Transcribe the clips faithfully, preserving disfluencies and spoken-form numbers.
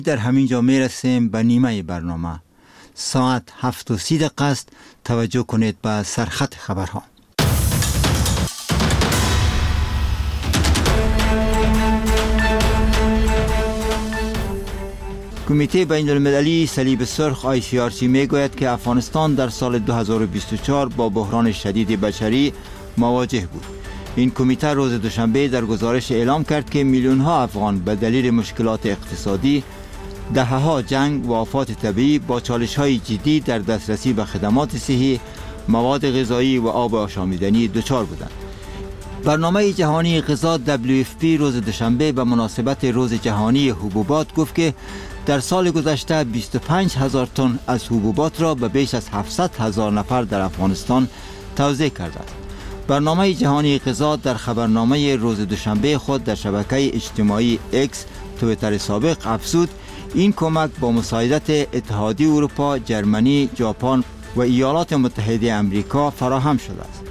در همین جا می رسیم به نیمه برنامه. ساعت هفت و سی دقیقه است. توجه کنید به سرخط خبرها. کمیته بین المللی صلیب سرخ آی سی آر سی می گوید که افغانستان در سال دو هزار و بیست و چهار با بحران شدید بشری مواجه بود. این کمیته روز دوشنبه در گزارش اعلام کرد که میلیون ها افغان به دلیل مشکلات اقتصادی، دهه‌ها جنگ و آفات طبیعی با چالش‌های جدی در دسترسی به خدمات صحی، مواد غذایی و آب آشامیدنی دچار بودند. برنامه جهانی غذا دبلیو اف پی روز دوشنبه به مناسبت روز جهانی حبوبات گفت که در سال گذشته بیست و پنج هزار تن از حبوبات را به بیش از هفتصد هزار نفر در افغانستان توزیع کرده است. برنامه جهانی غذا در خبرنامه روز دوشنبه خود در شبکه اجتماعی اکس توییتر سابق افزود این کمک با مساعدت اتحادیه اروپا، جرمنی، ژاپن و ایالات متحده آمریکا فراهم شده است.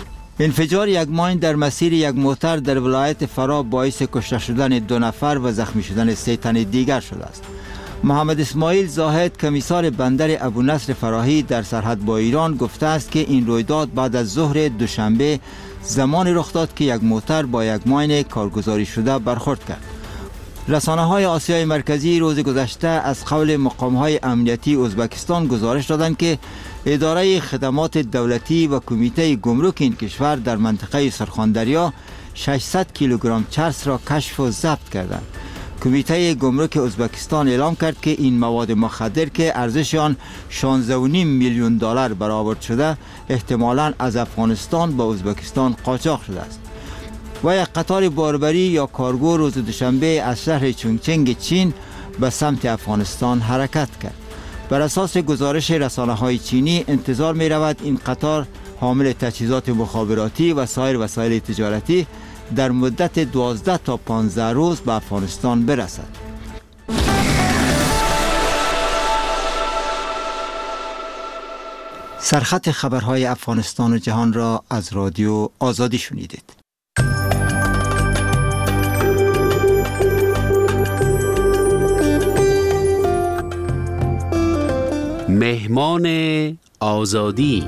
انفجار یک ماین در مسیر یک موتر در ولایت فرا باعث کشته شدن دو نفر و زخمی شدن سه تن دیگر شده است. محمد اسماعیل زاهد کمیسار بندر ابو نصر فراهی در سرحد با ایران گفته است که این رویداد بعد از ظهر دوشنبه زمانی رخ داد که یک موتر با یک ماین کارگزاری شده برخورد کرد. رسانه‌های آسیای مرکزی روز گذشته از قول مقام‌های امنیتی ازبکستان گزارش دادند که اداره خدمات دولتی و کمیته گمرک این کشور در منطقه سرخاندریا ششصد کیلوگرم چرس را کشف و ضبط کردند. کمیته گمرک ازبکستان اعلام کرد که این مواد مخدر که ارزش آن شانزده و نیم میلیون دلار برآورد شده احتمالاً از افغانستان به ازبکستان قاچاق شده است. و یک قطار باربری یا کارگو روز دوشنبه از شهر چونگچنگ چین به سمت افغانستان حرکت کرد. بر اساس گزارش رسانه‌های چینی انتظار می رود این قطار حامل تجهیزات مخابراتی و سایر وسایل تجارتی در مدت دوازده تا پانزده روز به افغانستان برسد. سرخط خبرهای افغانستان و جهان را از رادیو آزادی شنیدید. مهمان آزادی.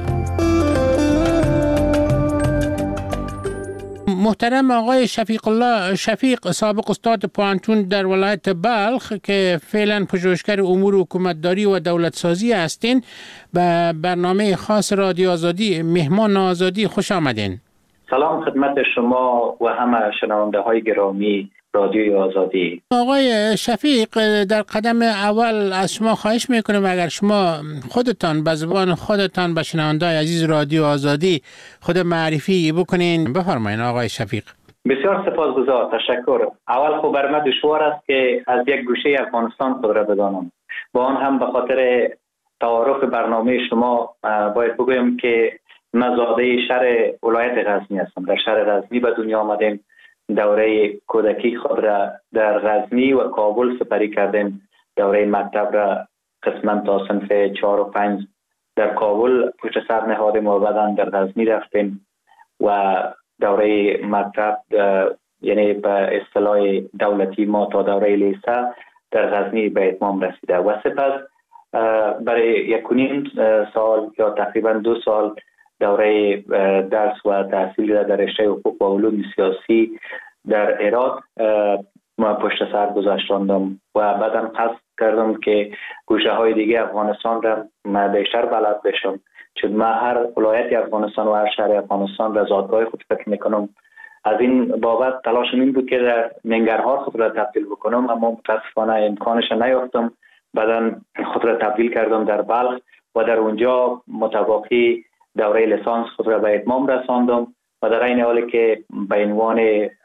محترم آقای شفیق الله شفیق، سابق استاد پوانتون در ولایت بلخ که فعلا پژوهشگر امور حکومتداری و دولت سازی هستین، به برنامه خاص رادیو آزادی مهمان آزادی خوش آمدین. سلام خدمت شما و همه شنونده های گرامی رادیوی آزادی. آقای شفیق، در قدم اول از شما خواهش میکنم اگر شما خودتان به زبان خودتان به شنونده عزیز رادیو آزادی خود معرفی بکنین. بفرمایید آقای شفیق. بسیار سپاسگزار، تشکر. اول خب بر من دشوار است که از یک گوشه افغانستان خود را بدانم. با آن هم به خاطر تعارف برنامه شما باید بگویم که من زاده شهر ولایت غزنی هستم. در شهر غزنی به دنیا آمدیم. دوره کودکی خود را در غزنی و کابل سپری کردیم. دوره مکتب را قسما تا صنف چهار و پنج در کابل پشت سر نهادیم و بعدا در غزنی رفتیم و دوره مکتب یعنی به اصطلاح دولتی ما تا دوره لیسه در غزنی به اتمام رسیده و سپس برای یک و نیم سال یا تقریبا دو سال دوره درس و تحصیل را در رشته حقوق و علوم سیاسی در هرات ما پشت سر گذاشتم و بعداً قصد کردم که گوشه های دیگه افغانستان را من بیشتر بلد بشم، چون من هر ولایت افغانستان و هر شهر افغانستان را زادگاه خود فکر میکنم. از این بابت تلاشم این بود که در ننگرهار خود را تبدیل بکنم، اما متاسفانه امکانش نیافتم. بعداً خود را تبدیل کردم در بلخ و در اونجا متواقی دوره لیسانس خود را به اتمام رساندم و در این حالی که به عنوان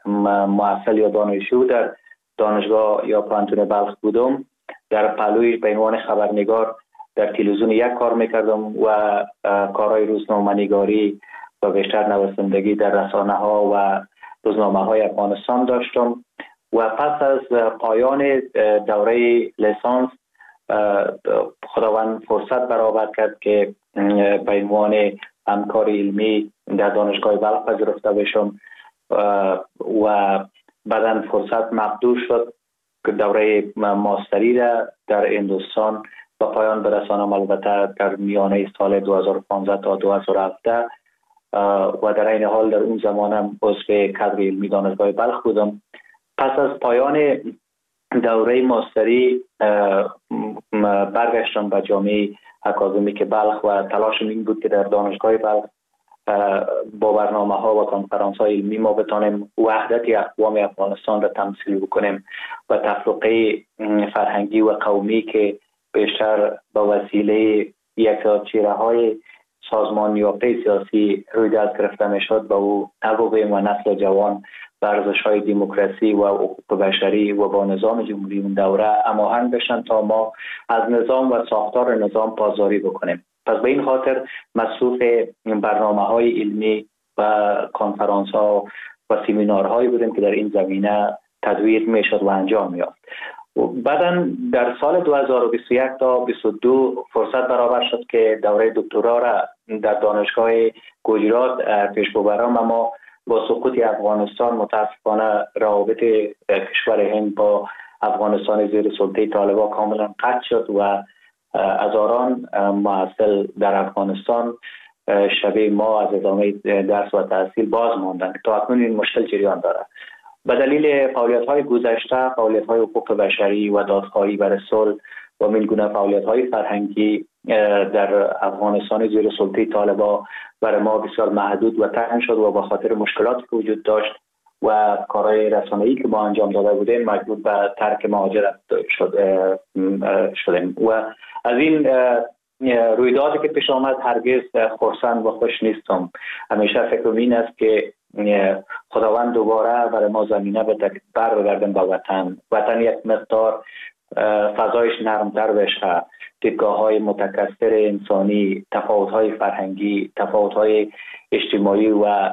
محصل یا دانشجو در دانشگاه یا پوانتون بلخ بودم، در پهلوی به عنوان خبرنگار در تلویزیون یک کار میکردم و کارهای روزنامه‌نگاری و بیشتر نویسندگی در رسانه ها و روزنامه های افغانستان داشتم و پس از پایان دوره لیسانس خداوند فرصت برآورد کرد که به عنوان همکار علمی در دانشگاه بلخ پذیرفته بشم و بعداً فرصت مقدور شد دوره ماستری را در هندوستان به پایان برسانم، البته در میانه سال دو هزار و پانزده تا دو هزار و هفده و در این حال در اون زمانم عضو کادر علمی دانشگاه بلخ بودم. پس از پایان دوره ماستری برگشتم به جامعه اکادمیک بلخ و تلاشم این بود که در دانشگاه بلخ با برنامه ها و کنفرانس های علمی ما بتانیم وحدت اقوام افغانستان را تمثیل بکنیم و تفرقه فرهنگی و قومی که بیشتر با وسیله یک چهره های سازمان یافته سیاسی روی دست گرفته می شد با او نبوغیم و نسل جوان ورزش های دموکراسی و حقوق بشری و با نظام جمهوری اون دوره هماهنگ بشن تا ما از نظام و ساختار نظام پاسداری بکنیم. پس به این خاطر مصروف برنامه های علمی و کنفرانس ها و سمینارهایی بودیم که در این زمینه تدویر می شد و انجام می یافت. بعدا در سال دو هزار و بیست و یک تا بیست و دو فرصت برابر شد که دوره دکترا را در دانشگاه گجرات پیش ببرم، اما با سقوط افغانستان متاسفانه روابط کشور هند با افغانستان زیر سلطه طالبان کاملا قطع شد و هزاران محصل در افغانستان شبیه ما از ادامه درس و تحصیل باز ماندند. تا اکنون این مشکل جریان دارد. به دلیل فعالیت‌های گذشته، فعالیت‌های حقوق بشری و دادخواهی برای صلح و من گونه فعالیت‌های فرهنگی در افغانستان زیر سلطه طالبان برای ما بسیار محدود و تنگ شد و به خاطر مشکلاتی که وجود داشت و کارهای رسانه‌ای که ما انجام داده بودیم مجبور به ترک مهاجرت شد شدیم و از این رویدادی که پیش آمد هرگز خرسند و خوش نیستم. همیشه فکرم این است که خداوند دوباره برای ما زمینه بده که برگردیم به وطن. وطن یک مقدار فضایش نرمتر بشه، دیدگاه‌های متکثر انسانی، تفاوت‌های فرهنگی، تفاوت‌های اجتماعی و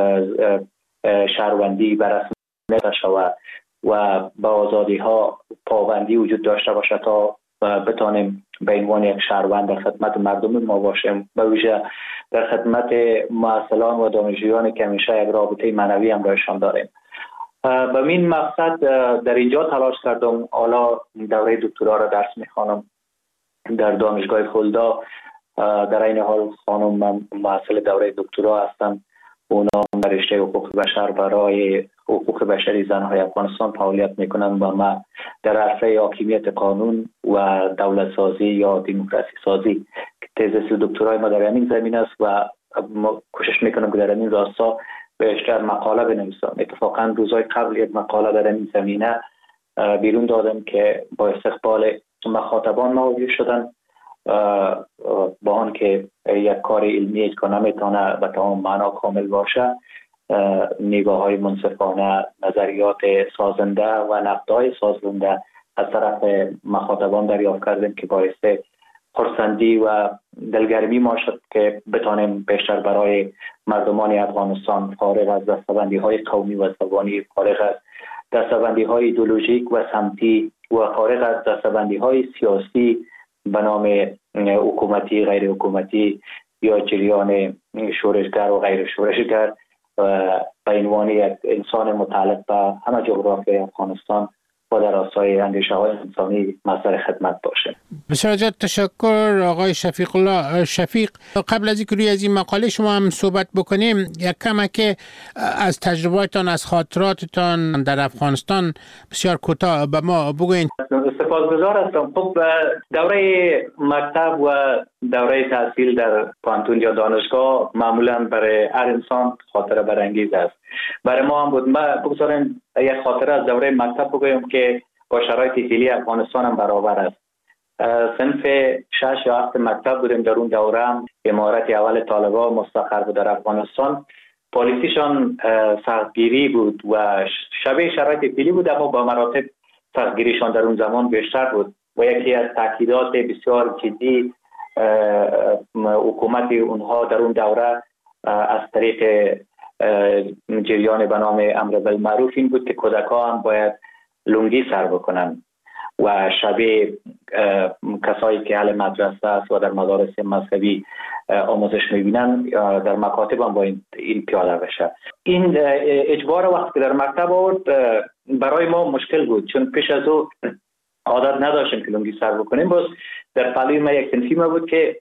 شهروندی بررسی شود و با آزادی‌ها پابندی وجود داشته باشه تا بتانیم به عنوان یک شهروند در خدمت مردم ما باشیم، به ویژه در خدمت معلمان و دانشجویانی که همیشه یک رابطه معنوی همراهشان داریم. به این مقصد در اینجا تلاش کردم. حالا دوره دکترا را درس میخوانم در دانشگاه خلدا. در این حال خانم من محصل دوره دکترا هستم. اونا در رشته حقوق بشر برای حقوق بشری زنهای افغانستان فعالیت میکنن و ما در عرصه حاکمیت قانون و دولت سازی یا دموکراسی سازی. تزس دکترای ما در همین زمینه است و ما کوشش میکنم که در همین راستا بیشتر مقاله بنویسم. اتفاقا روزهای قبل یک مقاله در همین زمینه بیرون دادم که با استقبال مخاطبان مواجه شدن، با آن که یک کار علمی که نمیتونه به تمام معنا کامل باشه، نگاه های منصفانه، نظریات سازنده و نقدهای سازنده از طرف مخاطبان دریافت کردیم که باعث خرسندی و دلگرمی ما شد که بتانیم بیشتر برای مردمان افغانستان فارغ از دستبندی های قومی و زبانی، فارغ از دستبندی های ایدئولوژیک و سمتی و فارغ از دستبندی های سیاسی به نام حکومتی، غیر حکومتی یا جریان شورشگر و غیر شورشگر به عنوان یک انسان متعلق به همه جغرافیای افغانستان با در راستای اندیشه های انسانی مصدر خدمت باشه. بسیار زیاد تشکر آقای شفیق الله. شفیق، قبل از اینکه روی از این مقاله شما هم صحبت بکنیم، یک کم که از تجربه‌تان، از خاطراتتان در افغانستان بسیار کوتاه به ما بگوین. سپاسگزار هستم. خب دوره مکتب و دوره تحصیل در پانتون یا دانشگاه معمولا برای هر انسان خاطره برانگیز است. برای ما هم بود. ما بگذاریم یک خاطره از دوره مکتب بگویم که با شرایط فعلی افغانستان هم برابر است. صنف شش یا هفت مکتب بودیم. در اون دوره هم امارت اول طالبان مستقر بود در افغانستان. پالیسیشان سختگیری بود و شبیه شرایط فعلی بود، اما با مراتب سختگیریشان در اون زمان بیشتر بود و یکی از تاکیدات بسیار جدی حکومت اونها در اون دوره از طریق جریان به نام امر بالمعروف این بود که کودکان هم باید لنگی سر بکنن و شبیه کسایی که اهل مدرسه است و در مدارس مذهبی آموزش میبینن در مکاتب هم با این, این پیاده بشه. این اجبار وقتی که در مکتب آورد برای ما مشکل بود، چون پیش از او عادت نداشتیم که لنگی سر بکنیم. باز در پلوی ما یک تنفی ما بود که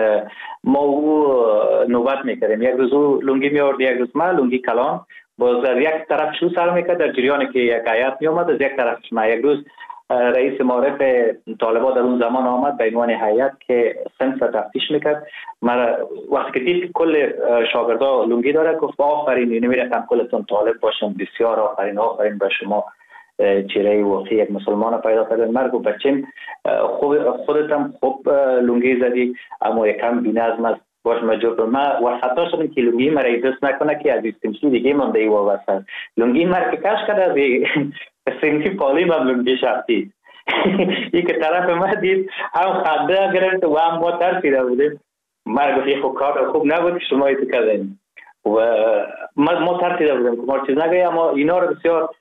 ما او نوبت میکردیم، یک روز او لنگی میارد، یک روز ما لنگی کلان. باز در یک طرف شو سر میکرد در جریانی که یک هیئت میومد، از یک طرف ما. یک روز رئیس معارف طالبان در اون زمان آمد به عنوان هیئت که صنف تفتیش میکرد. من وقتی که دید کل شاگردا لنگی داره گفت آفرین، نمیرفتم کلتون طالب باشم، بسیار آفرین، آفرین به شما، چهره واقعی یک مسلمان پیدا کردن. مرگ و بچم خود خودتم خوب لنگی زدی، اما یکم بی‌نظم است، باش مجبور ما وسطا شدم که لنگی مرا دست نکنه که از استمشی دیگه مونده ای واسه لنگی مرا که کاش کرده از سنتی پالی من لنگی شخصی این که طرف ما دید هم خنده گرفت و هم ما ترسیده بودیم. مرا گفت خوب کار خوب نبود که شما ایتو کردین و ما ما ترسیده بودیم که ما چیز نگه. اما اینا رو بسیار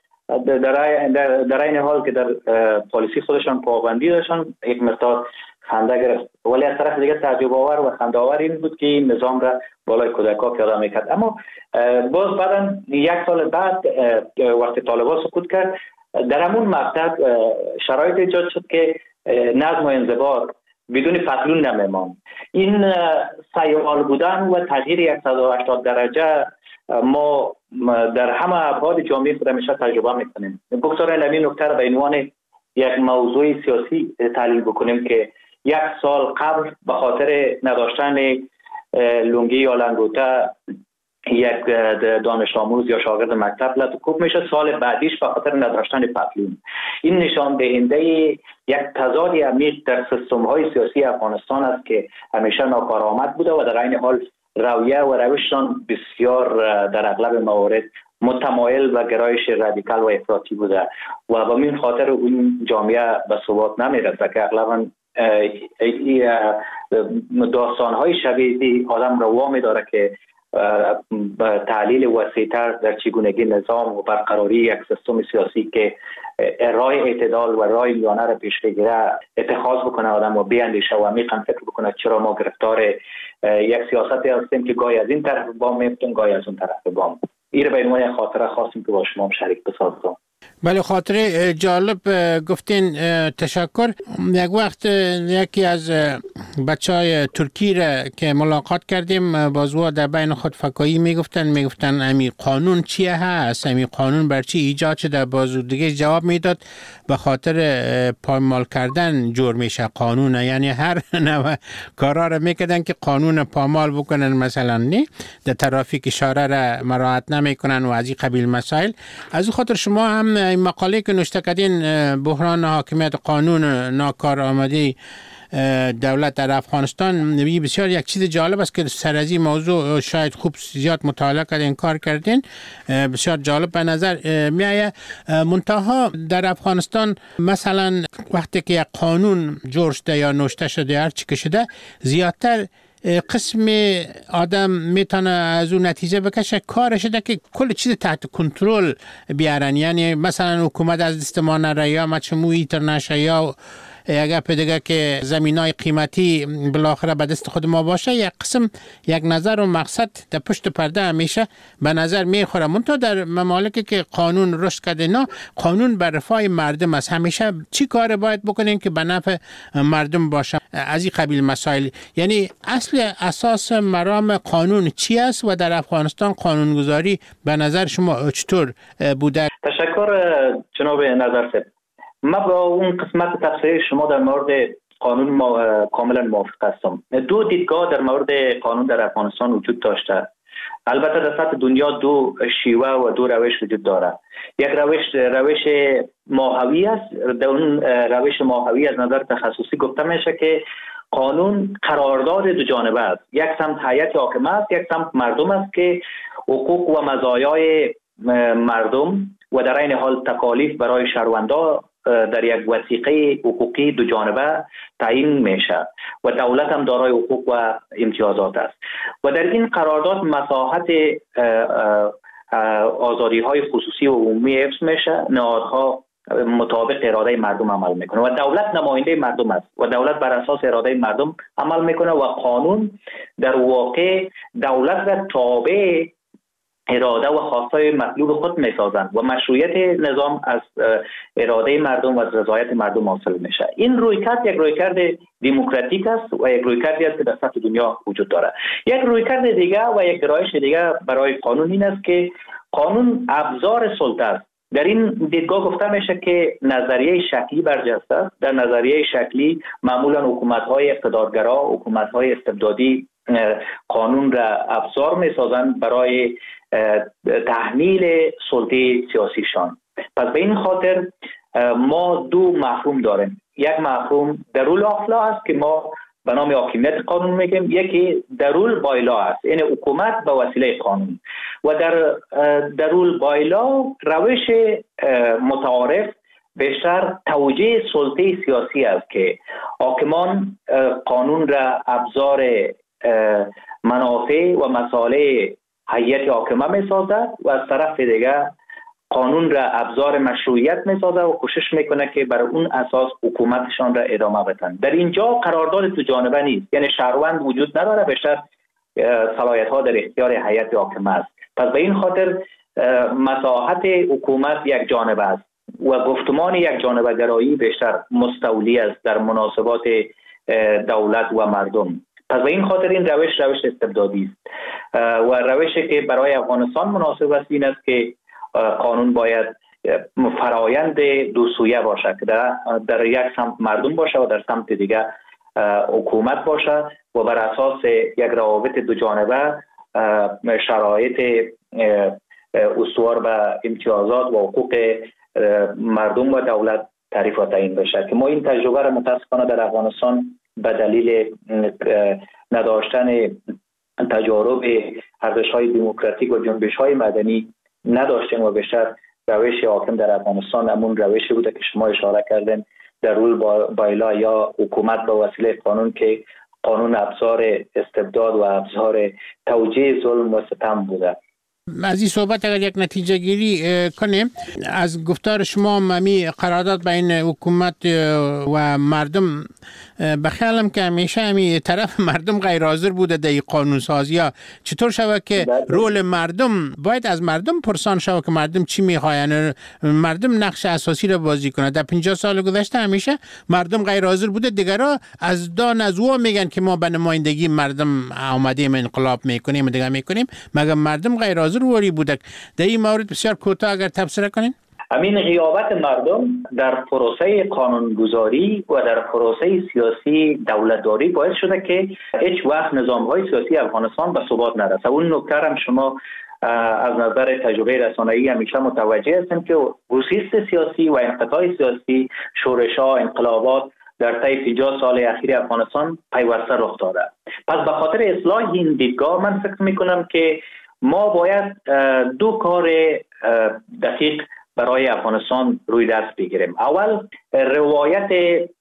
در در این حال که در پالیسی خودشان پابندی داشتن یک مقدار خنده گرفت، ولی از طرف دیگه تعجب آور و خنده آور این بود که این نظام را بالای کودکا پیاده میکرد. اما باز بعدا یک سال بعد وقتی طالبان سقوط کرد، در همون مقطع شرایط ایجاد شد که نظم و انضباط بدون پتلون نمیمان. این سیال بودن و تغییر صد و هشتاد درجه ما در همه ابعاد جامعه خود همیشه تجربه میکنیم. بگذارید این نکته را به عنوان یک موضوع سیاسی تحلیل بکنیم که یک سال قبل به خاطر نداشتن لنگی یا لنگوته یک دانش آموز یا شاگرد مکتب لطکوب میشه، سال بعدیش به خاطر نداشتن پتلون. این نشان دهنده یک تضاد عمیق در سیستم های سیاسی افغانستان است که همیشه ناکارآمد بوده و در این حال رویه و روششان بسیار در اغلب موارد متمایل و گرایش رادیکال و افراطی بوده و به این خاطر اون جامعه به ثبات نمیرسه که اغلبا داستان‌های شبیه آدم رو وامی داره که تحلیل وسیع‌تر در چگونگی نظام و برقراری یک سیستم سیاسی که راه اعتدال و راه میانه را پیش بگیره اتخاذ بکنه آدم و بیاندیشه و عمیقاً فکر بکنه چرا ما گرفتار یک سیاستی هستیم که گاهی از این طرف بام میفتیم گاهی از اون طرف بام. این به عنوان خاطره خواستیم که با شما شریک بسازم. بله، خاطره جالب گفتین، تشکر. یک وقت یکی از بچه های ترکی را که ملاقات کردیم بازوا در بین خود فکایی میگفتن میگفتن امی قانون چیه هست، امی قانون بر چی ایجاد شده. بازو دیگه جواب میداد به خاطر پایمال کردن جور میشه قانون، یعنی هر نوع کارا را میکردن که قانون پامال بکنن، مثلا نه در ترافیک اشاره را مراعات نمیکنن و از این قبیل مسائل. از خاطر شما هم این مقاله که نوشته کردین بحران حاکمیت قانون ناکارآمدی دولت در افغانستان، بسیار یک چیز جالب است که سر از این موضوع شاید خوب زیاد مطالعه کردین، کار کردین، بسیار جالب به نظر میآید. منتها در افغانستان مثلا وقتی که یک قانون جور شده یا نوشته شده هر چی که شده، زیادتر قسم آدم میتونه از اون نتیجه بکشه کارش ده که کل چیز تحت کنترل بیارن. یعنی مثلا حکومت از دست ما نره یا مجموعی تر نشه یا اگر پیدگه که زمینای قیمتی بالاخره به دست خود ما باشه، یک قسم یک نظر و مقصد در پشت پرده همیشه به نظر میخوره. منتها در ممالکی که قانون رشد کرده، نه قانون بر رفاه مردم است. همیشه چی کار باید بکنین که به نفع مردم باشه، از این قبیل مسائل. یعنی اصل اساس مرام قانون چی است و در افغانستان قانونگذاری به نظر شما چطور بوده؟ تشکر جناب نظرسید. ما با اون قسمت تفسیر شما در مورد قانون ما کاملا موافق هستم. دو دیدگاه در مورد قانون در افغانستان وجود داشته. البته در سطح دنیا دو شیوه و دو روش وجود داره. یک روش روش ماهوی است. در اون روش ماهوی از نظر تخصصی گفته میشه که قانون قرارداد دو جانبه است. یک سمت هیئت حاکمه است، یک سمت مردم است که حقوق و مزایای مردم و در این حال تکالیف برای شهروندا در یک وثیقه حقوقی دو جانبه تعیین میشه و دولت هم دارای حقوق و امتیازات است و در این قرارداد مساحت آزادی های خصوصی و عمومی حفظ میشه. نهادها مطابق اراده مردم عمل میکنه و دولت نماینده مردم است و دولت بر اساس اراده مردم عمل میکنه و قانون در واقع دولت را تابع اراده و خواستهای مطلوب خود میسازند و مشروعیت نظام از اراده مردم و از رضایت مردم حاصل میشه. این رویکرد یک رویکرد دموکراتیک است و یک رویکردی است که در سطح دنیا وجود داره. یک رویکرد دیگه و یک گرایش دیگه برای قانون این است که قانون ابزار سلطه است. در این دیدگاه گفته میشه که نظریه شکلی برجسته است. در نظریه شکلی معمولا حکومت‌های اقتدارگرا، حکومت‌های استبدادی قانون را ابزار میسازند برای تحمیل سلطه سیاسیشان. پس به این خاطر ما دو مفهوم داریم. یک مفهوم درول آفلا است که ما به نام حاکمیت قانون میگیم، یکی درول بایلا است، یعنی حکومت به وسیله قانون. و در درول بایلا روش متعارف بیشتر توجیه سلطه سیاسی است که حاکمان قانون را ابزار منافع و مصالح هیئت حاکمه میسازد و از طرف دیگر قانون را ابزار مشروعیت میسازد و کوشش میکنه که بر اون اساس حکومتشان را ادامه بدن. در اینجا قرارداد دو جانبه نیست، یعنی شهروند وجود نداره، بیشتر صلاحیت ها در اختیار هیئت حاکمه است. پس به این خاطر مساحت حکومت یک جانبه است و گفتمان یک جانبه گرایی بیشتر مستولی است در مناسبات دولت و مردم. پس به این خاطر این روش روش استبدادی است و روشی که برای افغانستان مناسب است این است که قانون باید فرایند دو سویه باشه که در, در یک سمت مردم باشه و در سمت دیگر حکومت باشه و بر اساس یک روابط دو جانبه شرایط استوار به امتیازات و حقوق مردم و دولت تعریف و تعیین بشه که ما این تجربه را متاسفانه در افغانستان به دلیل نداشتن تجارب ارزش‌های دموکراتیک و جنبش‌های مدنی نداشتیم و بیشتر روش حاکم در افغانستان همون روشی بوده که شما اشاره کردین، در رول بایلا یا حکومت به وسیله قانون که قانون ابزار استبداد و ابزار توجیه ظلم و ستم بوده. از این صحبت اگر یک نتیجه گیری کنیم از گفتار شما ممی قرارداد بین حکومت و مردم بخیالم که همیشه همی طرف مردم غیر حاضر بوده در این قانون سازی ها. چطور شود که رول مردم باید از مردم پرسان شود که مردم چی میخواین، مردم نقش اساسی را بازی کنه؟ در پنجاه سال گذشته همیشه مردم غیر حاضر بوده، دیگرها از دان از او میگن که ما به نمایندگی مردم آمدیم انقلاب میکنیم و دیگه میکنیم، مگر مردم غیر حاضر وری بوده؟ در این مورد بسیار کوتاه اگر تبصره کنین. امین غیابت مردم در پروسه قانونگذاری و در پروسه سیاسی دولتداری باعث شده که هیچ وقت نظام‌های سیاسی افغانستان به ثبات نرسه. اون نکته هم شما از نظر تجربه رسانه‌ای همیشه متوجه هستیم که گسیست سیاسی و انقطاع سیاسی، شورش‌ها، انقلابات در طی پنجاه سال اخیر افغانستان پیوسته رخ داده. پس به خاطر اصلاح این دیدگاه من فکر می‌کنم که ما باید دو کار دقیق برای افغانستان روی دست بگیریم. اول روایت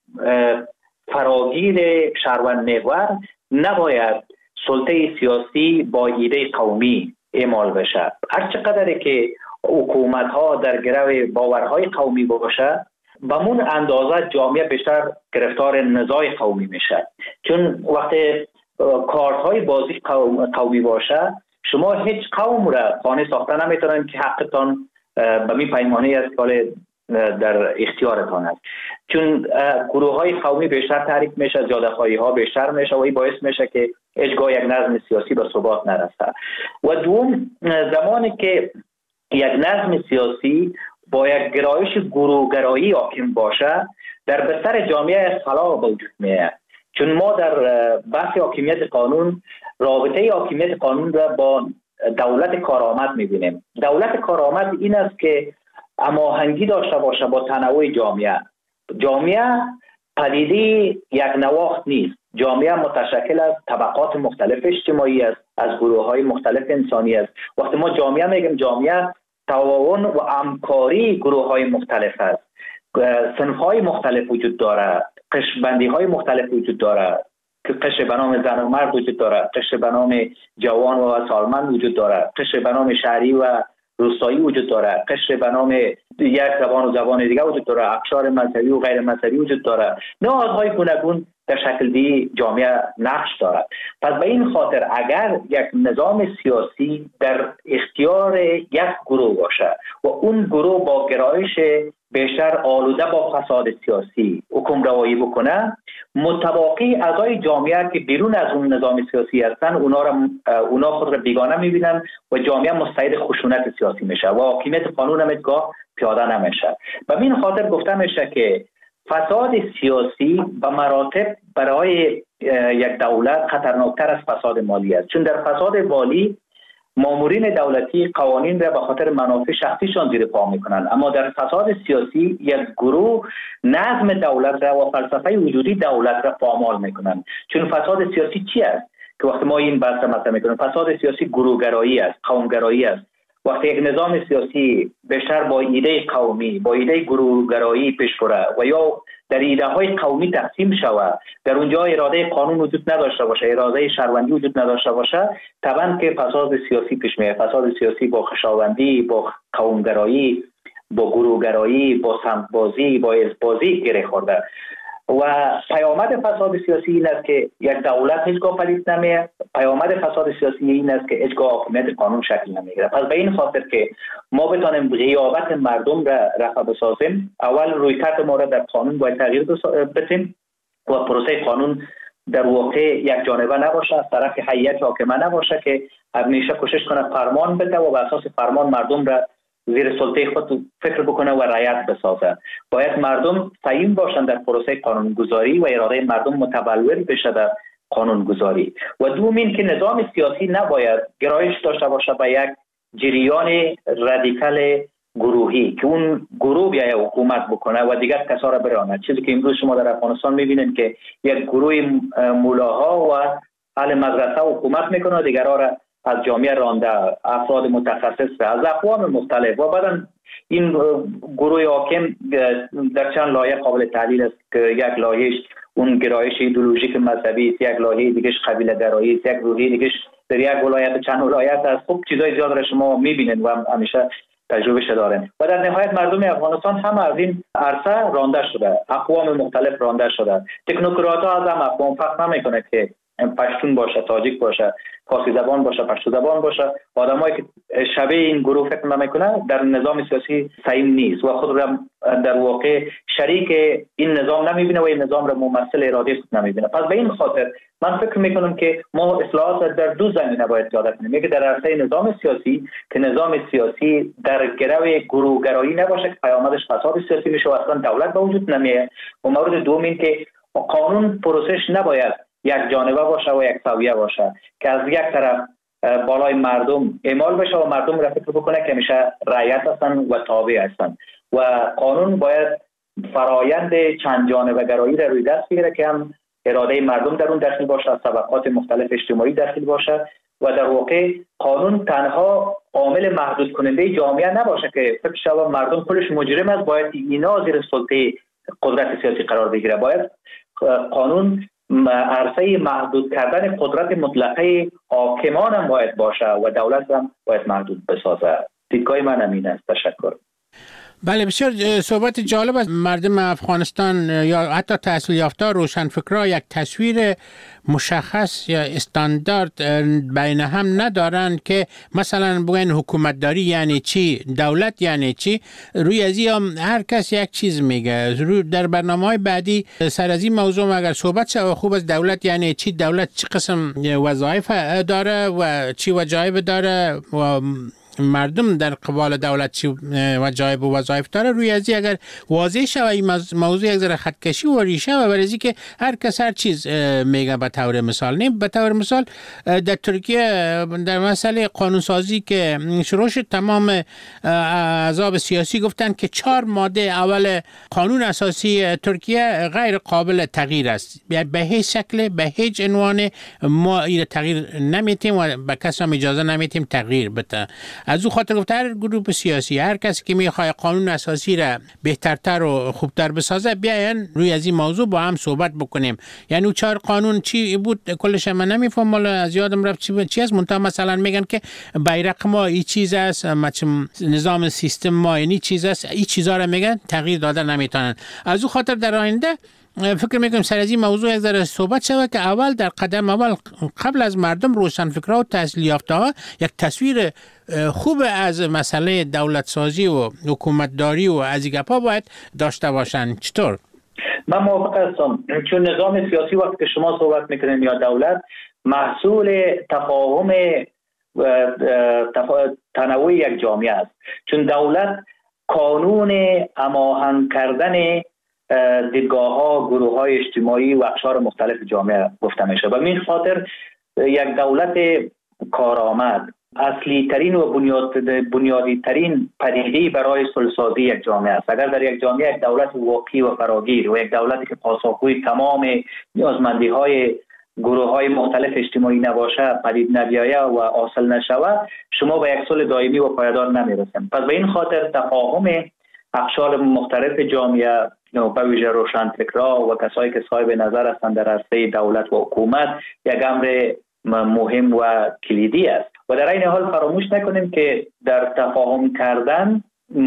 فراگیر شهروند محور نباید سلطه سیاسی با ایده قومی اعمال بشه. هر چقدر که حکومت ها در گرو باورهای قومی باشه به من اندازه جامعه بیشتر گرفتار نزاع قومی میشه، چون وقتی کارت های بازی قومی باشه شما هیچ قوم را قانع ساخته نمیتونن که حقتان به می پیمانه است که در اختیارتان است، چون گروه های قومی بیشتر تحریک میشه، زیاده خواهی ها بیشتر میشه و این باعث میشه که هیچگاه یک نظم سیاسی به ثبات نرسه. و دوم، زمانی که یک نظم سیاسی با یک گرایش گروهگرایی حاکم باشه در بستر جامعه خلا به وجود میاد، چون ما در بحث حاکمیت قانون رابطه حاکمیت قانون را با دولت کارآمد میبینیم. دولت کارآمد این است که هماهنگی داشته باشه با تنوع جامعه. جامعه پدیده یک نواخت نیست، جامعه متشکل از طبقات مختلف اجتماعی است، از گروه های مختلف انسانی است. وقتی ما جامعه میگیم جامعه تعاون و همکاری گروه های مختلف است، صنف های مختلف وجود داره، قشر بندی های مختلف وجود داره، قشر به نام زن و مرد وجود داره، قشر به نام جوان و سالمند وجود داره، قشر به نام شهری و روستایی وجود داره، قشر به نام یک زبان و زبان دیگه وجود داره، اقشار مذهبی و غیر مذهبی وجود داره، نهادهای گوناگون در شکل دی جامعه نقش دارد. پس به این خاطر اگر یک نظام سیاسی در اختیار یک گروه باشه و اون گروه با گرایش بیشتر آلوده با فساد سیاسی حکم روایی بکنه، متواقی اعضای جامعه که بیرون از اون نظام سیاسی هستن اونا را اونا خود را بیگانه میبینن و جامعه مستعد خشونت سیاسی میشه و حاکمیت قانون هم ازگاه پیاده نمیشه. به این خاطر گفته میشه که فساد سیاسی به مراتب برای یک دولت خطرناکتر از فساد مالی است، چون در فساد مالی مامورین دولتی قوانین را به خاطر منافع شخصیشان زیر پا میکنند، اما در فساد سیاسی یک گروه نظم دولت را و فلسفه وجودی دولت را پامال میکنند. چون فساد سیاسی چی است که وقتی ما این بحث مطرح میکنیم؟ فساد سیاسی گروهگرایی است، قومگرایی است. وقتی یک نظام سیاسی بیشتر با ایده قومی، با ایده گروهگرایی پیش بره و یا در ایده های قومی تقسیم شود، در اونجا اراده قانون وجود نداشته باشه، اراده شهروندی وجود نداشته باشه، طبعا که فساد سیاسی پیش میاد. فساد سیاسی با خشاوندی، با قومگرایی، با گروهگرایی، با سمت‌بازی، با حزب‌بازی گره خورده. و پیامد فساد سیاسی این است که یک دولت هیچگاه پدید نمیاد. پیامد فساد سیاسی این است که هیچگاه حاکمیت قانون شکل نمیگیره. پس به این خاطر که ما بتانیم غیابت مردم را رفع بسازیم، اول رویکرد ما را در قانون باید تغییر بدیم و پروسه قانون در واقع یک جانبه نباشه، از طرف هیئت حاکمه نباشه که همیشه کوشش کنه فرمان بده و بر اساس فرمان مردم را زیر سلطه خود فکر بکنه و رعایت بسازه. باید مردم سعیم باشند در پروسه قانونگذاری و اراده مردم متبلور بشه در قانونگذاری. و دومین که نظام سیاسی نباید گرایش داشته باشه به یک جریان رادیکال گروهی که اون گروه بیاید حکومت بکنه و دیگر کسا را برانه. چیزی که امروز شما در افغانستان میبینید که یک گروه مولاها و اهل مدرسه حکومت میکنه و دیگرها را از جامعه رانده، افراد متخصص را از اقوام مختلف. و بعدا این گروه حاکم در چند لایه قابل تحلیل است که یک لایهش اون گرایش ایدئولوژیک مذهبی است، یک لایه دیگهش قبیله گرایی است، یک لایه دیگهش در یک ولایت چند ولایت است. خب چیزای زیاد را شما میبینید و همیشه تجربه دارین. و در نهایت مردم افغانستان هم از این عرصه رانده شده، اقوام مختلف رانده شده. تکنوکرات ها از هم اقوام فرق نمیکنه که پشتون باشه، تاجیک باشه، فارسی زبان باشه، پشتو زبان باشه. آدمایی که شبیه این گروه فکر نمیکنه در نظام سیاسی سعیم نیست و خود را در واقع شریک این نظام نمیبینه و این نظام را ممثل اراده خود نمیبینه. پس به این خاطر من فکر میکنم که ما اصلاحات در دو زمینه باید پیاده کنیم. یکی در عرصه نظام سیاسی که نظام سیاسی در گرو گروهگرایی نباشه که پیامدش فساد سیاسی بشه و اصلا دولت به وجود نمیاد. و مورد دوم این که قانون پروسش نباید یک جانبه باشه و یک سویه باشه که از یک طرف بالای مردم اعمال بشه و مردم را فکر بکنه که میشه رعیت هستن و تابع هستن. و قانون باید فرایند چند جانبه گرایی را روی دست بگیره که هم اراده مردم در اون داخل باشه، از طبقات مختلف اجتماعی داخل باشه و در واقع قانون تنها عامل محدود کننده جامعه نباشه که فکر شود مردم خودش مجرم است باید اینا زیر سلطه قدرت سیاسی قرار بگیره. باید قانون عرصه محدود کردن قدرت مطلقه حاکمان هم باید باشه و دولت هم باید محدود بسازه. دیدگاه من همین است. تشکر. بله، بسیار صحبت جالب است. مردم افغانستان یا حتی تحصیل یافته روشنفکرها یک تصویر مشخص یا استاندارد بین هم ندارن که مثلا بگن حکومتداری یعنی چی، دولت یعنی چی. روی از این هر کس یک چیز میگه. در برنامه‌های بعدی سر از این موضوع اگر صحبت شد خوب است. دولت یعنی چی، دولت چه قسم وظایف داره و چی وظایف داره و مردم در قبال دولت چی وظایف و وظایف داره. روی ازی اگر واضح شود این موضوع یک ذره خطکشی و ریشه و برای که هر کس هر چیز میگه. به طور مثال نیم به طور مثال در ترکیه در مسئله قانونسازی که شروع شد تمام احزاب سیاسی گفتن که چهار ماده اول قانون اساسی ترکیه غیر قابل تغییر است. به هیچ شکل به هیچ عنوان ما این تغییر نمیتیم و به کس هم اجازه نمیتیم تغییر بده. از او خاطر گفت هر گروه سیاسی هر کسی که میخواد قانون اساسی را بهترتر و خوبتر بسازه بیاین روی از این موضوع با هم صحبت بکنیم. یعنی او چهار قانون چی بود کلش من نمیفهم، مال از یادم رفت چی چی است. منتها مثلا میگن که بیرق ما این چیز است، نظام سیستم ما این چیز است، این چیزا را میگن تغییر دادن نمیتونن. از او خاطر در آینده فکر میکنم سر از این موضوع یک ذره صحبت شود که اول در قدم اول قبل از مردم روشنفکرها و تحصیل یافته ها یک تصویر خوب از مسئله دولت سازی و حکومتداری و از این گپا باید داشته باشن. چطور؟ من موافق هستم، چون نظام سیاسی وقتی که شما صحبت میکنین یا دولت محصول تفاهم تنوع یک جامعه است، چون دولت قانون هماهنگ کردن دیدگاه ها، گروه های اجتماعی و اقشار مختلف جامعه گفته میشه و این خاطر یک دولت کارآمد اصلی ترین و بنیاد بنیادی ترین پدیده برای صلح‌سازی یک جامعه است. اگر در یک جامعه یک دولت واقعی و فراگیر و یک دولتی که پاسخگوی تمام نیازمندی های گروه های مختلف اجتماعی نباشه، پدید نیاید و حاصل نشود، شما به یک صلح دائمی و پایدار نمیرسیم. پس به این خاطر تفاهم اقشار مختلف جامعه به ویژه روشنفکرها و کسایی که صاحب نظر هستند در عرصه دولت و حکومت یک امر مهم و کلیدی است. و در این حال فراموش نکنیم که در تفاهم کردن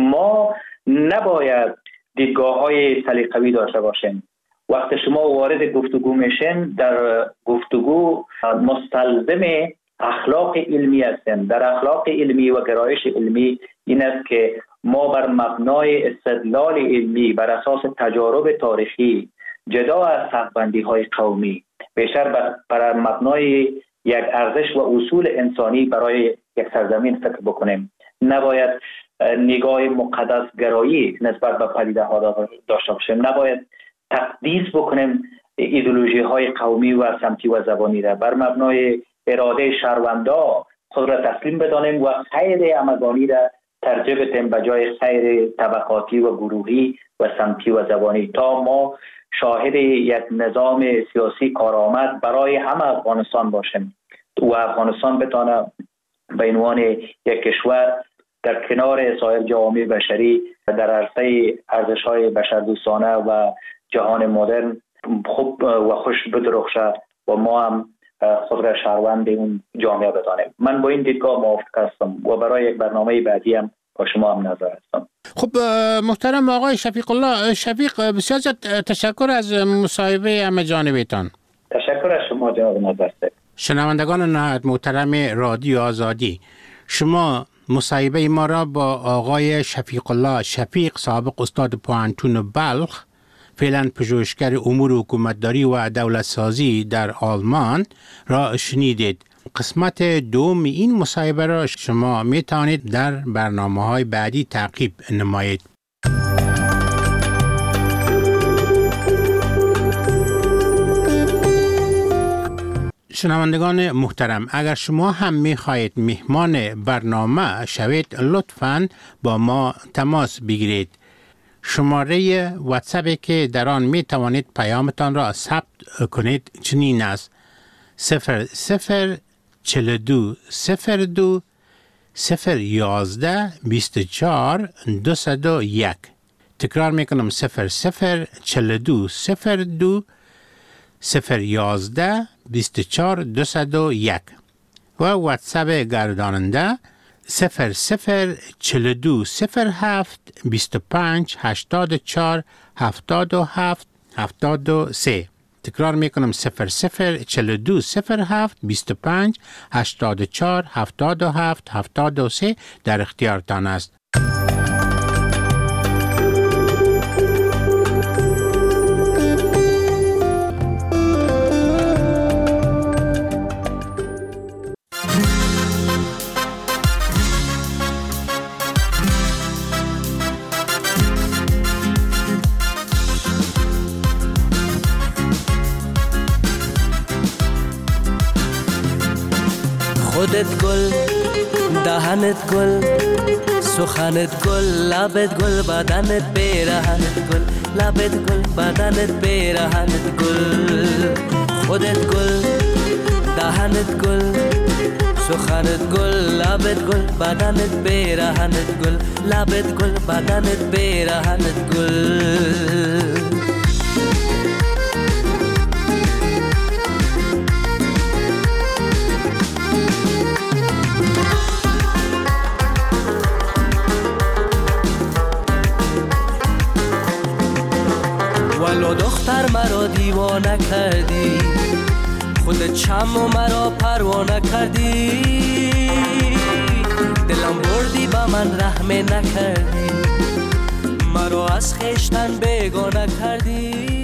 ما نباید دیدگاه های سلیقه‌ای داشته باشیم. وقتی شما وارد گفتگو میشین، در گفتگو مستلزم اخلاق علمی هستیم. در اخلاق علمی و گرایش علمی این است که ما بر مبنای استدلال علمی بر اساس تجارب تاریخی جدا از سقف‌بندی های قومی بیشتر بر مبنای یک ارزش و اصول انسانی برای یک سرزمین فکر بکنیم. نباید نگاه مقدس گرایی نسبت به پدیده ها داشته باشیم. نباید تقدیس بکنیم ایدئولوژی های قومی و سمتی و زبانی را. بر مبنای اراده شهروندا خود را تسلیم بدانیم و خیر همگانی را ترجیح بدیم به جای خیر طبقاتی و گروهی و سمتی و زبانی، تا ما شاهد یک نظام سیاسی کارآمد برای همه افغانستان باشیم و افغانستان بتانه به عنوان یک کشور در کنار سایر جوامع بشری در عرصه ارزش‌های بشردوستانه و جهان مدرن خوب و خوش بدرخشه و ما هم خود را شهروند اون جامعه بدانیم. من با این دیدگاه موافق هستم و برای یک برنامه بعدی هم با شما هم نظر هستم. خب محترم آقای شفیق الله، شفیق بسیار تشکر از مصاحبه همه جانبتان. تشکر از شما جناب نظرسه. شنوندگان نهایت محترم رادیو آزادی، شما مصاحبه ما را با آقای شفیق الله شفیق، سابق استاد پوهنتون بلخ، فعلا پژوهشگر امور حکومتداری و دولت سازی در آلمان را شنیدید. قسمت دوم این مصاحبه را شما می توانید در برنامه‌های بعدی تعقیب نمایید. شنوندگان محترم، اگر شما هم می خواهید مهمان برنامه شوید، لطفاً با ما تماس بگیرید. شماره واتساپی که در آن می توانید پیامتان را ثبت کنید چنین است: صفر صفر چهل و دو صفر دو صفر یازده بیست و چهار دویست و یک. تکرار می کنم: صفر صفر چهل و دو صفر دو صفر یازده بیست و چهار دویست و یک. و واتساپ گرداننده صفر صفر چهل و دو صفر هفت بیست و پنج هشتاد و چهار هفتاد و هفت هفتاد و سه. تکرار میکنم: صفر صفر چهل و دو صفر هفت بیست و پنج هشتاد و چهار هفتاد و هفت هفتاد و سه در اختیارتان است. خودت گل، دهنت گل، سخنت گل، لبت گل، بدنت پیرهنت گل، لبت گل، بدنت پیرهنت گل. خودت گل، دهنت گل، سخنت گل، لبت گل، بدنت پیرهنت گل، لبت گل، بدنت پیرهنت گل. ولو دختر مرا دیوانه کردی، خودت چم و مرا پروانه کردی، دلم بردی با من رحم نکردی، مرا از خیشتن بیگانه کردی.